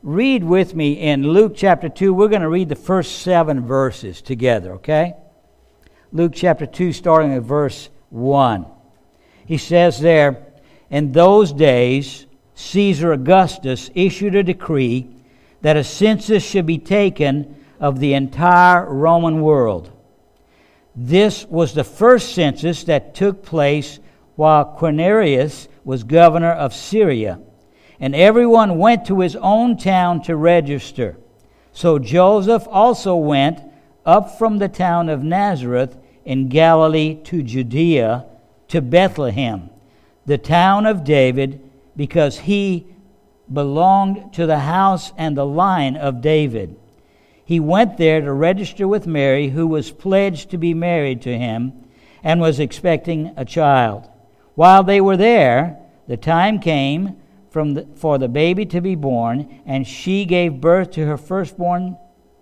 read with me in Luke chapter 2. We're going to read the first 7 verses together, okay? Luke chapter 2, starting at verse 1. He says there, "In those days, Caesar Augustus issued a decree that a census should be taken of the entire Roman world. This was the first census that took place while Quirinius was governor of Syria, and everyone went to his own town to register. So Joseph also went up from the town of Nazareth in Galilee to Judea, to Bethlehem, the town of David, because he belonged to the house and the line of David. He went there to register with Mary, who was pledged to be married to him and was expecting a child. While they were there, the time came for the baby to be born, and she gave birth to her firstborn,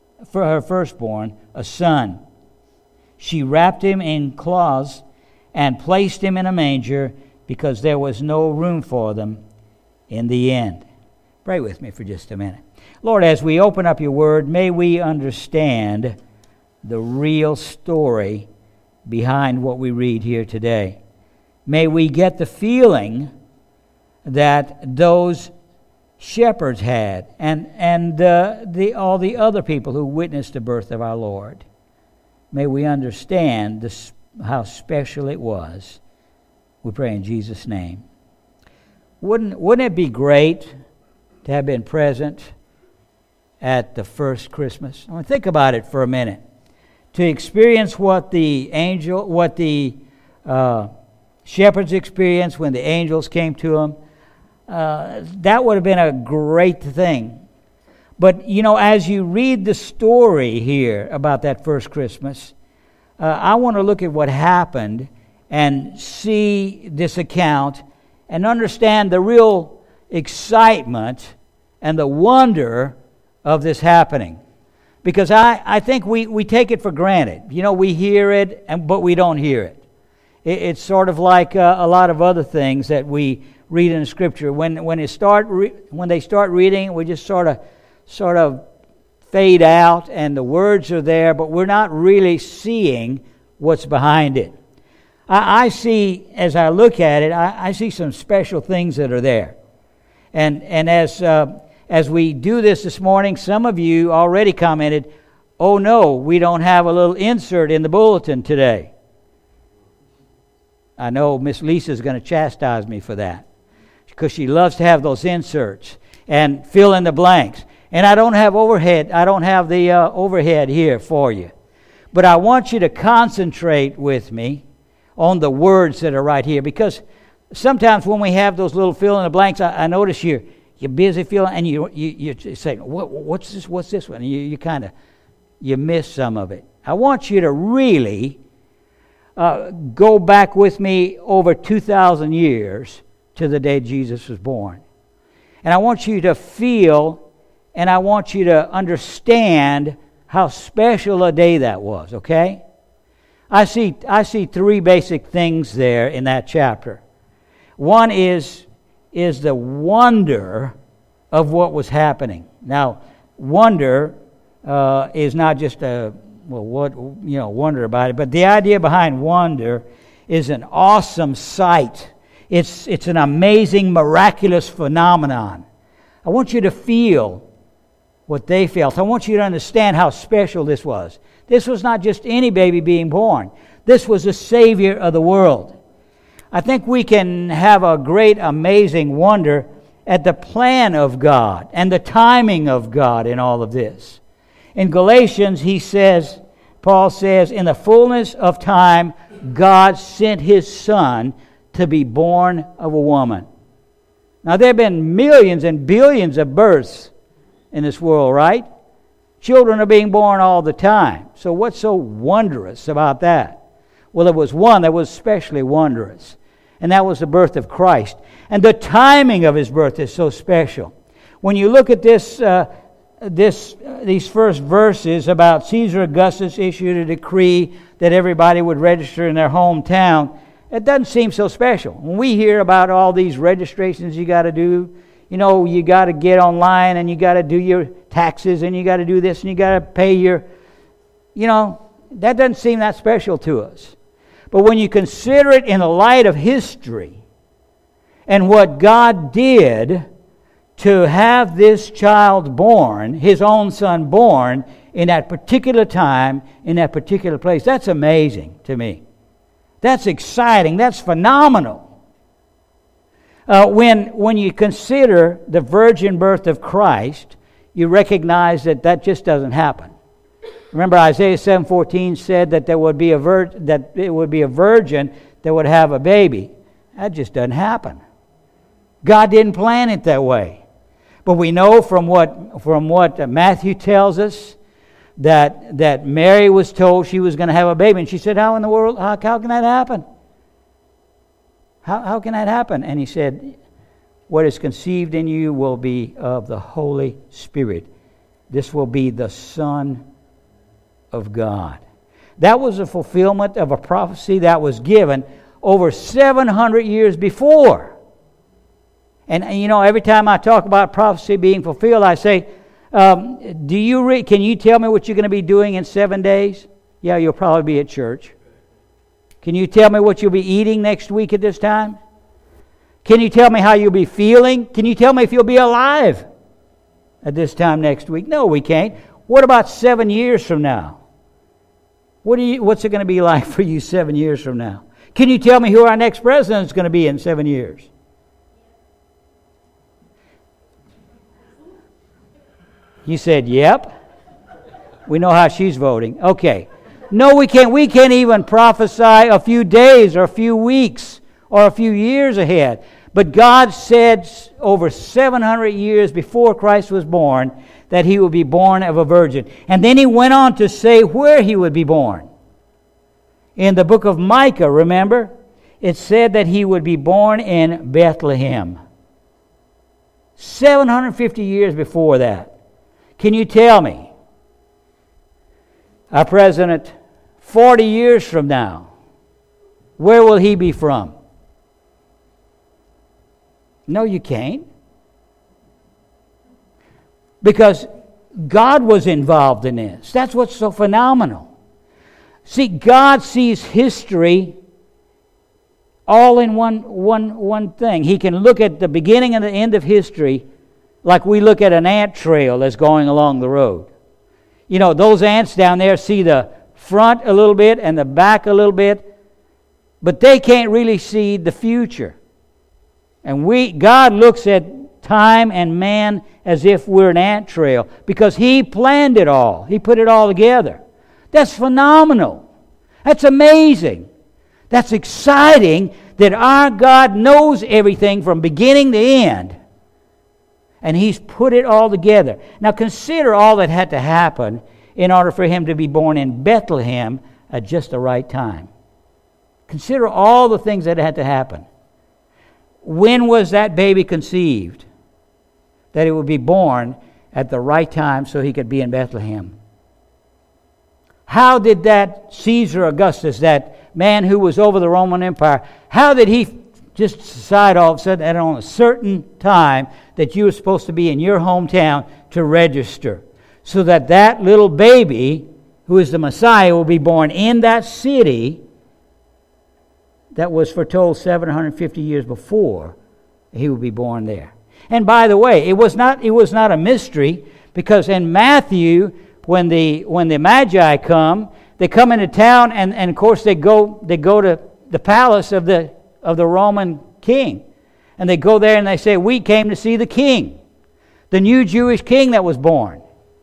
a son. She wrapped him in cloths and placed him in a manger because there was no room for them in the inn." Pray with me for just a minute. Lord, as we open up your word, may we understand the real story behind what we read here today. May we get the feeling that those shepherds had and all the other people who witnessed the birth of our Lord. May we understand how special it was. We pray in Jesus' name. Wouldn't it be great to have been present at the first Christmas? I mean, think about it for a minute. To experience what the shepherds experienced when the angels came to them, that would have been a great thing. But, as you read the story here about that first Christmas, I want to look at what happened and see this account and understand the real excitement and the wonder of this happening. Because I think we take it for granted. We hear it, but we don't hear it. It's sort of like a lot of other things that we read in the Scripture. When they start reading, we just sort of fade out, and the words are there, but we're not really seeing what's behind it. I see, as I look at it, I see some special things that are there. And as we do this morning, some of you already commented, "Oh no, we don't have a little insert in the bulletin today." I know Miss Lisa's going to chastise me for that, because she loves to have those inserts and fill in the blanks. And I don't have overhead. I don't have the overhead here for you. But I want you to concentrate with me on the words that are right here, because sometimes when we have those little fill in the blanks, I notice you're busy filling, and you're saying, "What's this? What's this one?" And you miss some of it. I want you to really go back with me over 2,000 years to the day Jesus was born. And I want you to feel, and I want you to understand how special a day that was, okay? I see 3 basic things there in that chapter. One is the wonder of what was happening. Now, wonder is not just wonder about it, but the idea behind wonder is an awesome sight. It's an amazing, miraculous phenomenon. I want you to feel what they felt. I want you to understand how special this was. This was not just any baby being born. This was the Savior of the world. I think we can have a great, amazing wonder at the plan of God and the timing of God in all of this. In Galatians, Paul says, "In the fullness of time, God sent His Son to be born of a woman." Now, there have been millions and billions of births in this world, right? Children are being born all the time. So what's so wondrous about that? Well, there was one that was especially wondrous, and that was the birth of Christ. And the timing of His birth is so special. When you look at these first verses about Caesar Augustus issued a decree that everybody would register in their hometown, it doesn't seem so special. When we hear about all these registrations you got to do, you got to get online and you got to do your taxes and you got to do this and you got to pay your, that doesn't seem that special to us. But when you consider it in the light of history and what God did to have this child born, His own Son born, in that particular time, in that particular place, that's amazing to me. That's exciting. That's phenomenal. When you consider the virgin birth of Christ, you recognize that just doesn't happen. Remember, Isaiah 7:14 said that there would be that it would be a virgin that would have a baby. That just doesn't happen. God didn't plan it that way. But we know from what Matthew tells us that Mary was told she was going to have a baby, and she said, "How in the world? How can that happen? How can that happen?" And He said, "What is conceived in you will be of the Holy Spirit. This will be the Son of God." That was a fulfillment of a prophecy that was given over 700 years before. And every time I talk about prophecy being fulfilled, I say, can you tell me what you're going to be doing in 7 days? Yeah, you'll probably be at church. Can you tell me what you'll be eating next week at this time? Can you tell me how you'll be feeling? Can you tell me if you'll be alive at this time next week? No, we can't. What about 7 years from now? What's it going to be like for you 7 years from now? Can you tell me who our next president is going to be in 7 years? You said, yep. We know how she's voting. Okay. No, we can't. We can't even prophesy a few days or a few weeks or a few years ahead. But God said over 700 years before Christ was born that He would be born of a virgin. And then He went on to say where He would be born. In the book of Micah, remember, it said that He would be born in Bethlehem. 750 years before that. Can you tell me, our president, 40 years from now, where will he be from? No, you can't. Because God was involved in this. That's what's so phenomenal. See, God sees history all in one thing. He can look at the beginning and the end of history like we look at an ant trail that's going along the road. Those ants down there see the front a little bit and the back a little bit, but they can't really see the future. And God looks at time and man as if we're an ant trail because He planned it all. He put it all together. That's phenomenal. That's amazing. That's exciting that our God knows everything from beginning to end. And He's put it all together. Now consider all that had to happen in order for Him to be born in Bethlehem at just the right time. Consider all the things that had to happen. When was that baby conceived? That it would be born at the right time so He could be in Bethlehem. How did that Caesar Augustus, that man who was over the Roman Empire, how did he just decide all of a sudden that on a certain time that you were supposed to be in your hometown to register so that little baby who is the Messiah will be born in that city that was foretold 750 years before He would be born there? And by the way, it was not a mystery, because in Matthew, when the Magi come, they come into town and of course they go to the palace of the Roman king. And they go there and they say, "We came to see the king, the new Jewish king that was born."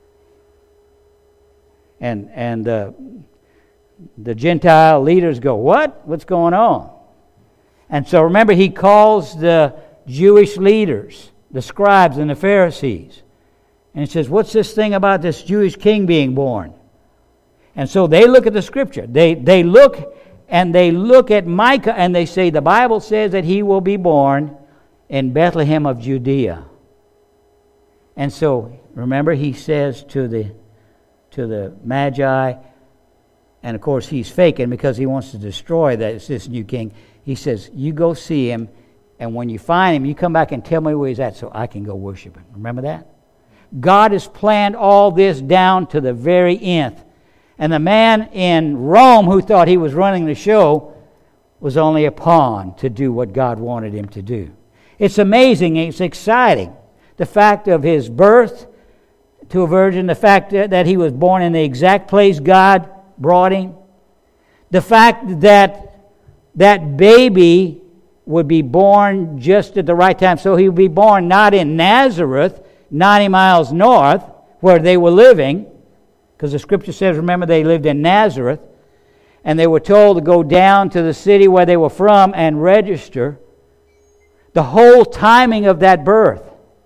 And the Gentile leaders go, "What? What's going on?" And so remember, He calls the Jewish leaders, the scribes and the Pharisees. And He says, "What's this thing about this Jewish king being born?" And so they look at the Scripture. They look at Micah and they say, the Bible says that He will be born in Bethlehem of Judea. And so, remember, He says to the Magi, and of course He's faking because He wants to destroy this new king. He says, "You go see Him And when you find him, you come back and tell me where he's at so I can go worship him. Remember that? God has planned all this down to the very nth. And the man in Rome who thought he was running the show was only a pawn to do what God wanted him to do. It's amazing. It's exciting. The fact of his birth to a virgin, the fact that he was born in the exact place God brought him, the fact that that baby would be born just at the right time. So he would be born not in Nazareth, 90 miles north, where they were living, because the Scripture says, remember, they lived in Nazareth, and they were told to go down to the city where they were from and register. The whole timing of that birth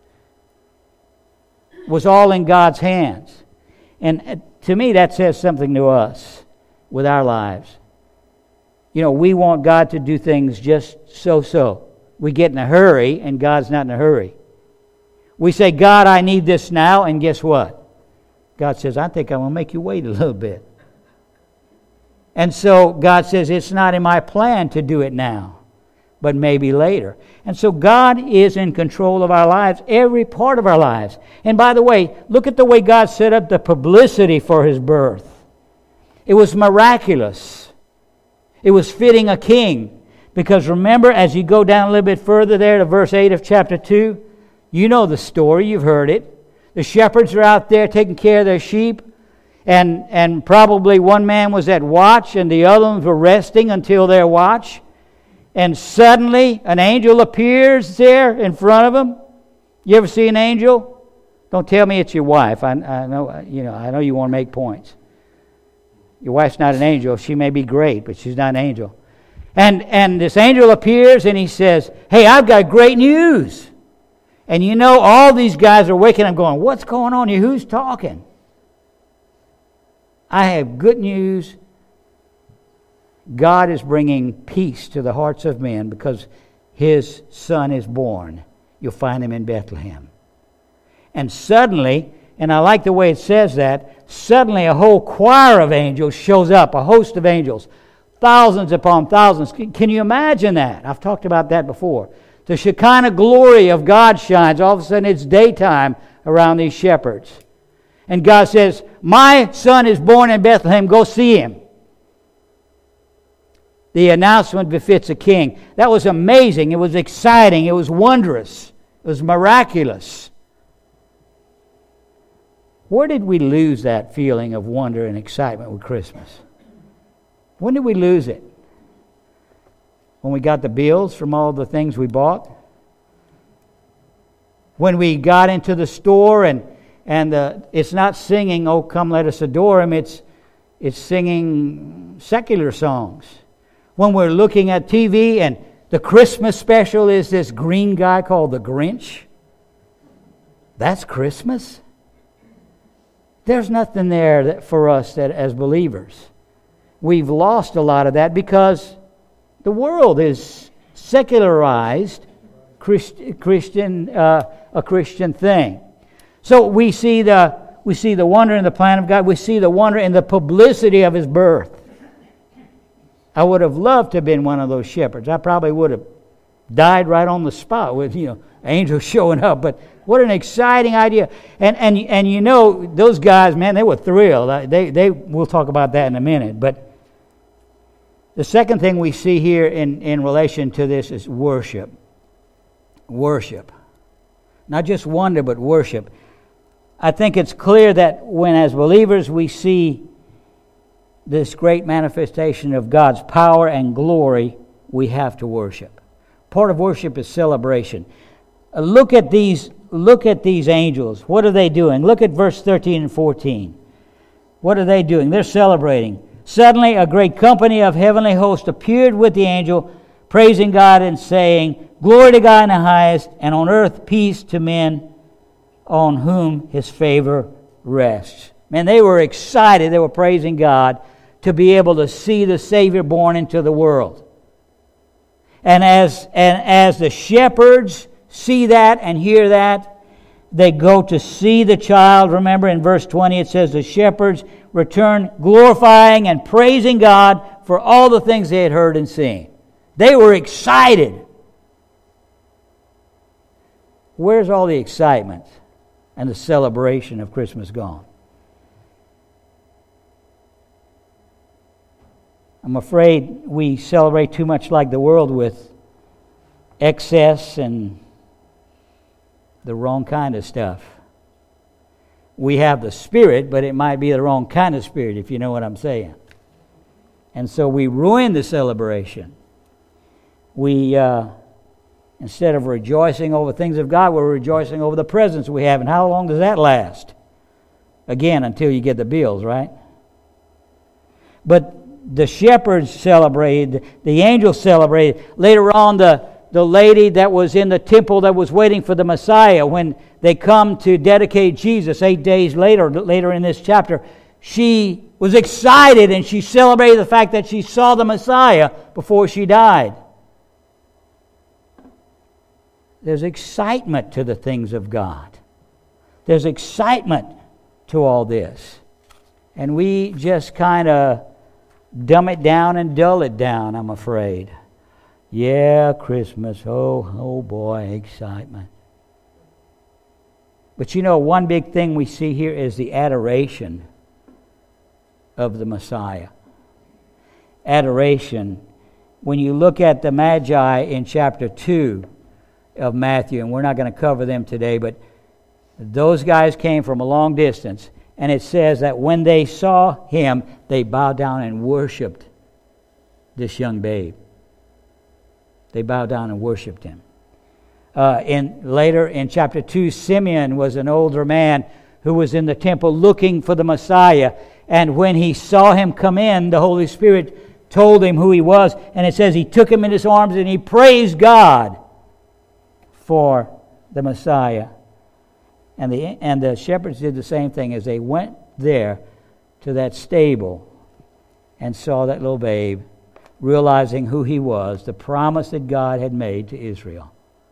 was all in God's hands. And to me, that says something to us with our lives. You know, we want God to do things just so. We get in a hurry, and God's not in a hurry. We say, God, I need this now, and guess what? God says, I think I'm going to make you wait a little bit. And so God says, it's not in my plan to do it now, but maybe later. And so God is in control of our lives, every part of our lives. And by the way, look at the way God set up the publicity for his birth. It was miraculous. It was fitting a king. Because remember, as you go down a little bit further there to verse 8 of chapter 2, you know the story, you've heard it. The shepherds are out there taking care of their sheep, and probably one man was at watch and the other ones were resting until their watch. And suddenly an angel appears there in front of them. You ever see an angel? Don't tell me it's your wife. I know you want to make points. Your wife's not an angel. She may be great, but she's not an angel. And this angel appears and he says, hey, I've got great news. And you know, all these guys are waking up going, what's going on here? Who's talking? I have good news. God is bringing peace to the hearts of men because his son is born. You'll find him in Bethlehem. And suddenly, and I like the way it says that, suddenly a whole choir of angels shows up, a host of angels, thousands upon thousands. Can you imagine that? I've talked about that before. The Shekinah glory of God shines. All of a sudden it's daytime around these shepherds. And God says, my son is born in Bethlehem. Go see him. The announcement befits a king. That was amazing. It was exciting. It was wondrous. It was miraculous. Where did we lose that feeling of wonder and excitement with Christmas? When did we lose it? When we got the bills from all the things we bought? When we got into the store and it's not singing, oh, come let us adore him. It's singing secular songs. When we're looking at TV and the Christmas special is this green guy called the Grinch. That's Christmas? There's nothing there for us that as believers. We've lost a lot of that because the world is secularized a Christian thing. So we see the wonder in the plan of God. We see the wonder in the publicity of his birth. I would have loved to have been one of those shepherds. I probably would have died right on the spot with angels showing up. But what an exciting idea! And you know those guys, man, they were thrilled. We'll talk about that in a minute. But the second thing we see here in relation to this is worship. Worship. Not just wonder, but worship. I think it's clear that when as believers we see this great manifestation of God's power and glory, we have to worship. Part of worship is celebration. Look at these angels. What are they doing? Look at verse 13 and 14. What are they doing? They're celebrating. Suddenly a great company of heavenly hosts appeared with the angel, praising God and saying, glory to God in the highest, and on earth peace to men on whom his favor rests. Man, they were excited. They were praising God to be able to see the Savior born into the world. And as the shepherds see that and hear that, they go to see the child. Remember in verse 20 it says the shepherds returned glorifying and praising God for all the things they had heard and seen. They were excited. Where's all the excitement and the celebration of Christmas gone? I'm afraid we celebrate too much like the world with excess and the wrong kind of stuff. We have the Spirit, but it might be the wrong kind of Spirit, if you know what I'm saying. And so we ruin the celebration. We, instead of rejoicing over things of God, we're rejoicing over the presents we have. And how long does that last? Again, until you get the bills, right? But the shepherds celebrated, the angels celebrated. Later on, the lady that was in the temple that was waiting for the Messiah, when they come to dedicate Jesus 8 days later in this chapter, she was excited and she celebrated the fact that she saw the Messiah before she died. There's excitement to the things of God. There's excitement to all this. And we just kind of dumb it down and dull it down, I'm afraid. Yeah, Christmas. Oh boy, excitement. But you know, one big thing we see here is the adoration of the Messiah. Adoration. When you look at the Magi in chapter 2 of Matthew, and we're not going to cover them today, but those guys came from a long distance, and it says that when they saw him, they bowed down and worshipped this young babe. They bowed down and worshipped him. Later in chapter 2, Simeon was an older man who was in the temple looking for the Messiah. And when he saw him come in, the Holy Spirit told him who he was. And it says he took him in his arms and he praised God for the Messiah. And the shepherds did the same thing as they went there to that stable and saw that little babe, realizing who he was, the promise that God had made to Israel.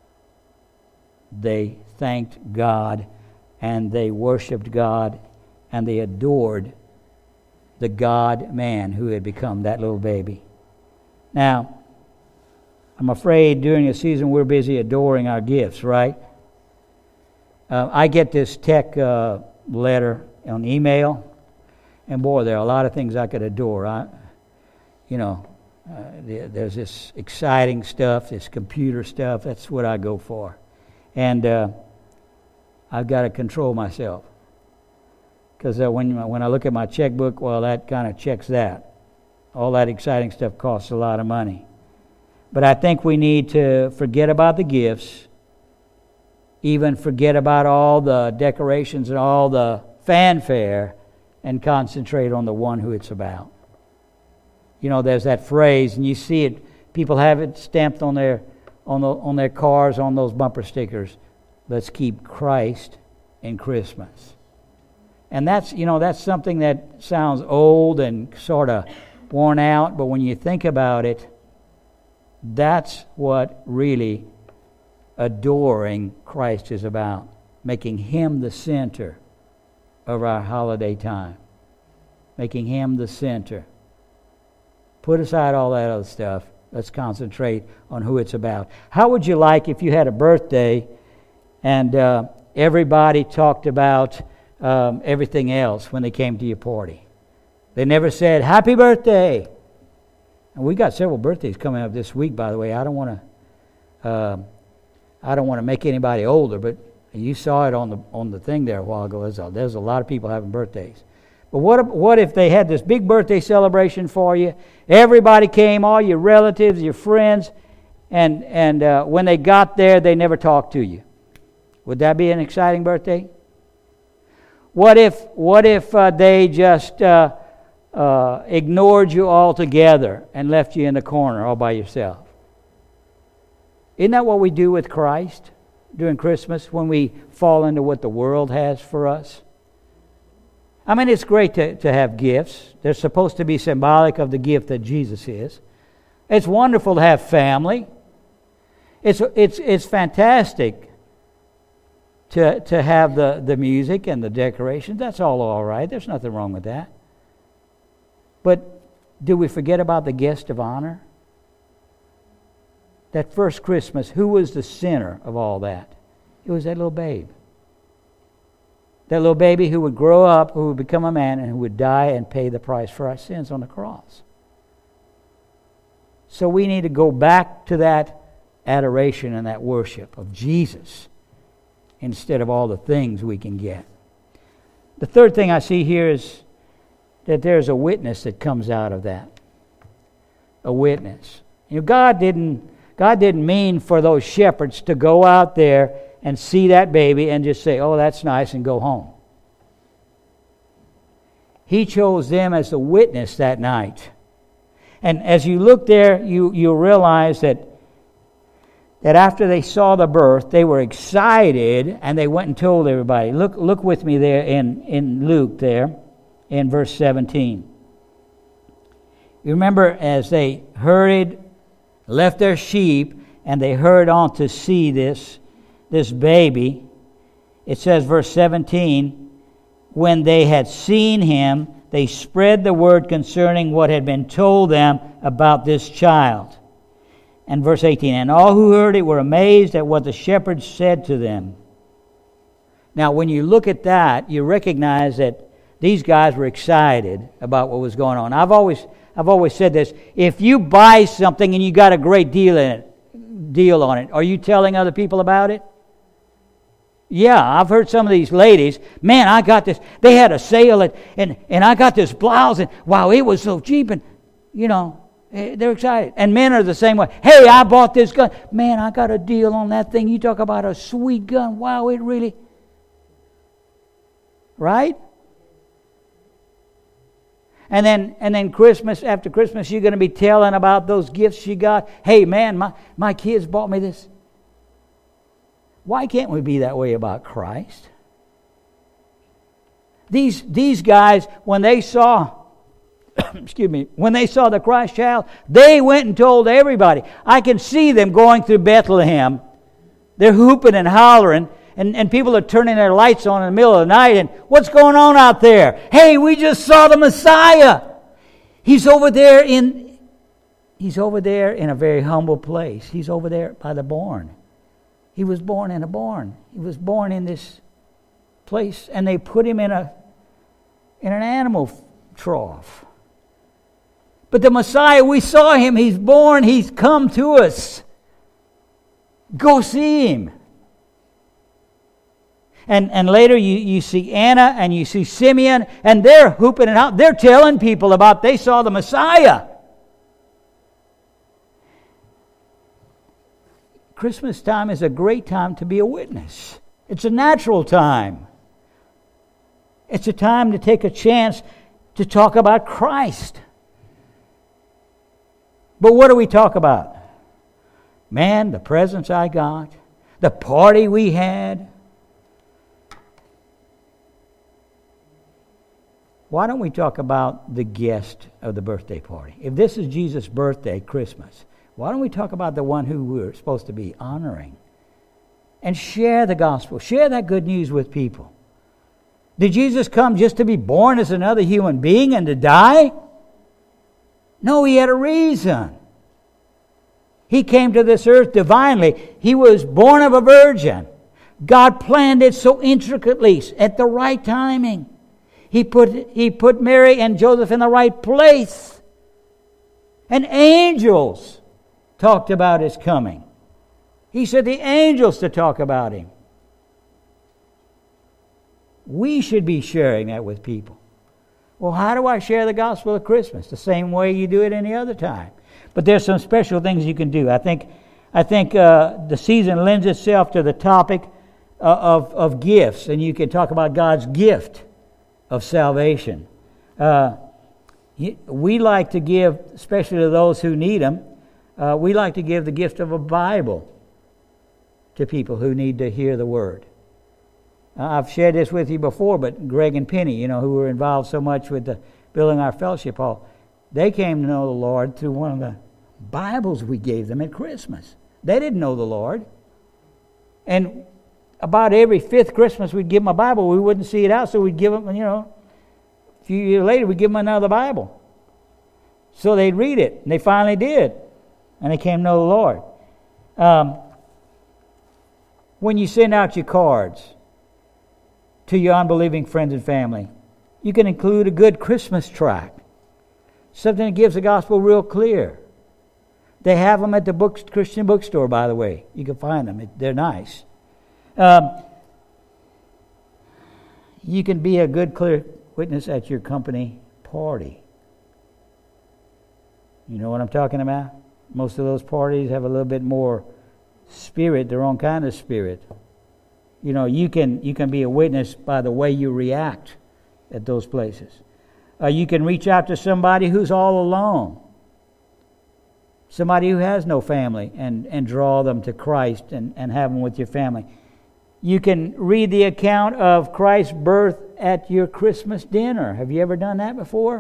They thanked God and they worshiped God and they adored the God-man who had become that little baby. Now, I'm afraid during the season we're busy adoring our gifts, right? I get this tech letter on email, and boy, there are a lot of things I could adore. There's this exciting stuff, this computer stuff. That's what I go for. And I've got to control myself. Because when I look at my checkbook, well, that kind of checks that. All that exciting stuff costs a lot of money. But I think we need to forget about the gifts, even forget about all the decorations and all the fanfare, and concentrate on the one who it's about. You know, there's that phrase, and you see it. People have it stamped on their cars, on those bumper stickers. Let's keep Christ in Christmas. And that's something that sounds old and sort of worn out, but when you think about it, that's what really adoring Christ is about. Making Him the center of our holiday time. Making Him the center. Put aside all that other stuff. Let's concentrate on who it's about. How would you like if you had a birthday and everybody talked about everything else when they came to your party? They never said, "Happy birthday!" And we got several birthdays coming up this week, by the way. I don't want to make anybody older, but you saw it on the thing there a while ago. There's a lot of people having birthdays. But what if they had this big birthday celebration for you? Everybody came, all your relatives, your friends, and when they got there, they never talked to you. Would that be an exciting birthday? What if they just ignored you altogether and left you in the corner all by yourself? Isn't that what we do with Christ during Christmas when we fall into what the world has for us? I mean, it's great to have gifts. They're supposed to be symbolic of the gift that Jesus is. It's wonderful to have family. It's fantastic to have the music and the decorations. That's all right. There's nothing wrong with that. But do we forget about the guest of honor? That first Christmas, who was the center of all that? It was that little babe. That little baby who would grow up, who would become a man, and who would die and pay the price for our sins on the cross. So we need to go back to that adoration and that worship of Jesus instead of all the things we can get. The third thing I see here is that there's a witness that comes out of that. A witness. You know, God didn't mean for those shepherds to go out there and see that baby and just say, oh, that's nice, and go home. He chose them as the witness that night. And as you look there, you realize that after they saw the birth, they were excited and they went and told everybody. Look with me there in Luke there, in verse 17. You remember as they hurried, left their sheep, and they hurried on to see this baby. It says, verse 17, when they had seen him, they spread the word concerning what had been told them about this child. And verse 18, and all who heard it were amazed at what the shepherds said to them. Now, when you look at that, you recognize that these guys were excited about what was going on. I've always said this: if you buy something and you got a great deal on it, are you telling other people about it? Yeah, I've heard some of these ladies, man, I got this. They had a sale and I got this blouse, and wow, it was so cheap, and you know, they're excited. And men are the same way. Hey, I bought this gun. Man, I got a deal on that thing. You talk about a sweet gun. Wow, it really... Right? And then Christmas, after Christmas, you're going to be telling about those gifts you got. Hey, man, my kids bought me this. Why can't we be that way about Christ? These guys, when they saw... when they saw the Christ child, they went and told everybody. I can see them going through Bethlehem. They're hooping and hollering, and people are turning their lights on in the middle of the night, and what's going on out there? Hey, we just saw the Messiah. He's over there in a very humble place. He's over there by the barn. He was born in a barn. He was born in this place, and they put him in an animal trough. But the Messiah, we saw him. He's born. He's come to us. Go see him. And later you see Anna and you see Simeon, and they're hooping it out. They're telling people about they saw the Messiah. Christmas time is a great time to be a witness. It's a natural time. It's a time to take a chance to talk about Christ. But what do we talk about? Man, the presents I got, the party we had. Why don't we talk about the guest of the birthday party? If this is Jesus' birthday, Christmas, why don't we talk about the one who we're supposed to be honoring? And share the gospel. Share that good news with people. Did Jesus come just to be born as another human being and to die? No, he had a reason. He came to this earth divinely. He was born of a virgin. God planned it so intricately at the right timing. He put Mary and Joseph in the right place. And angels talked about his coming. He said the angels to talk about him. We should be sharing that with people. Well, how do I share the gospel of Christmas? The same way you do it any other time. But there's some special things you can do. I think the season lends itself to the topic of gifts, and you can talk about God's gift of salvation. We like to give, especially to those who need them, we like to give the gift of a Bible to people who need to hear the Word. I've shared this with you before, but Greg and Penny, who were involved so much with the building our fellowship hall, they came to know the Lord through one of the Bibles we gave them at Christmas. They didn't know the Lord. And about every fifth Christmas we'd give them a Bible. We wouldn't see it out, so we'd give them, a few years later we'd give them another Bible. So they'd read it, and they finally did. And they came to know the Lord. when you send out your cards to your unbelieving friends and family, you can include a good Christmas tract, something that gives the gospel real clear. They have them at the Christian bookstore, by the way. You can find them. They're nice. You can be a good, clear witness at your company party. You know what I'm talking about? Most of those parties have a little bit more spirit, their own kind of spirit. You know, you can be a witness by the way you react at those places. You can reach out to somebody who's all alone, somebody who has no family, and draw them to Christ and have them with your family. You can read the account of Christ's birth at your Christmas dinner. Have you ever done that before?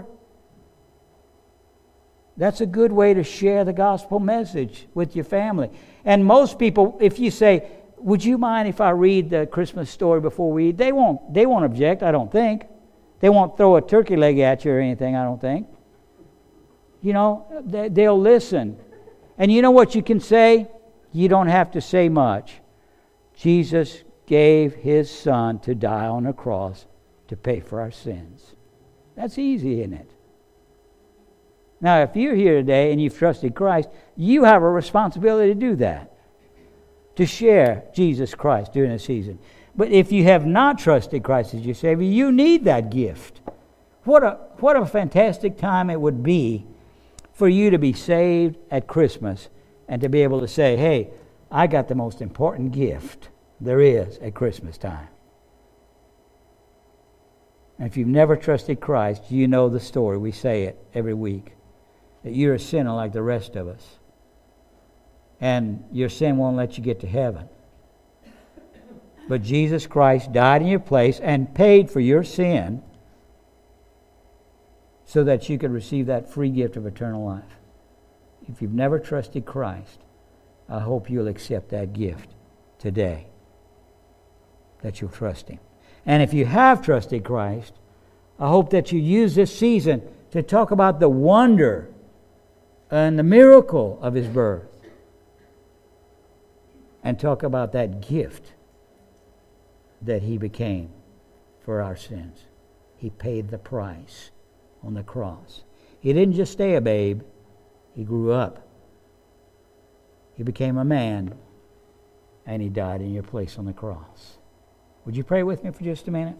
That's a good way to share the gospel message with your family. And most people, if you say, would you mind if I read the Christmas story before we eat? They won't object, I don't think. They won't throw a turkey leg at you or anything, I don't think. You know, they'll listen. And you know what you can say? You don't have to say much. Jesus gave His Son to die on the cross to pay for our sins. That's easy, isn't it? Now, if you're here today and you've trusted Christ, you have a responsibility to do that, to share Jesus Christ during the season. But if you have not trusted Christ as your Savior, you need that gift. What a fantastic time it would be for you to be saved at Christmas and to be able to say, hey, I got the most important gift there is at Christmas time. And if you've never trusted Christ, you know the story. We say it every week. That you're a sinner like the rest of us. And your sin won't let you get to heaven. But Jesus Christ died in your place and paid for your sin so that you could receive that free gift of eternal life. If you've never trusted Christ, I hope you'll accept that gift today. That you'll trust Him. And if you have trusted Christ, I hope that you use this season to talk about the wonder and the miracle of His birth. And talk about that gift that He became for our sins. He paid the price on the cross. He didn't just stay a babe. He grew up. He became a man. And He died in your place on the cross. Would you pray with me for just a minute?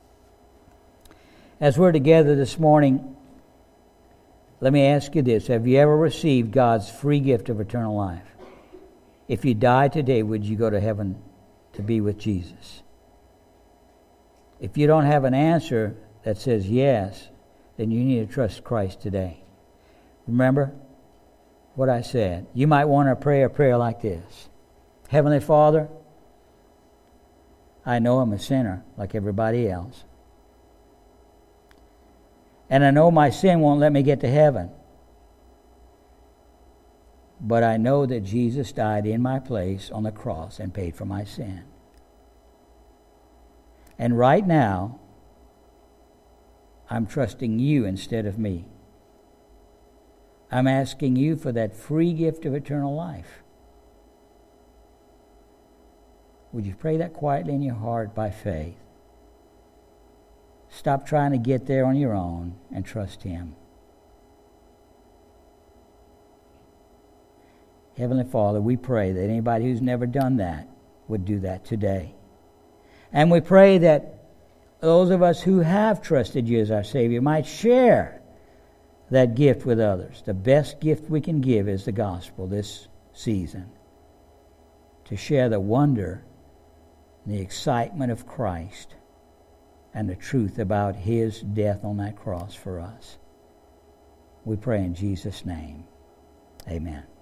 As we're together this morning, let me ask you this. Have you ever received God's free gift of eternal life? If you die today, would you go to heaven to be with Jesus? If you don't have an answer that says yes, then you need to trust Christ today. Remember what I said. You might want to pray a prayer like this. Heavenly Father, I know I'm a sinner like everybody else. And I know my sin won't let me get to heaven. But I know that Jesus died in my place on the cross and paid for my sin. And right now, I'm trusting You instead of me. I'm asking You for that free gift of eternal life. Would you pray that quietly in your heart by faith? Stop trying to get there on your own and trust Him. Heavenly Father, we pray that anybody who's never done that would do that today. And we pray that those of us who have trusted You as our Savior might share that gift with others. The best gift we can give is the gospel this season. To share the wonder and the excitement of Christ and the truth about His death on that cross for us. We pray in Jesus' name. Amen.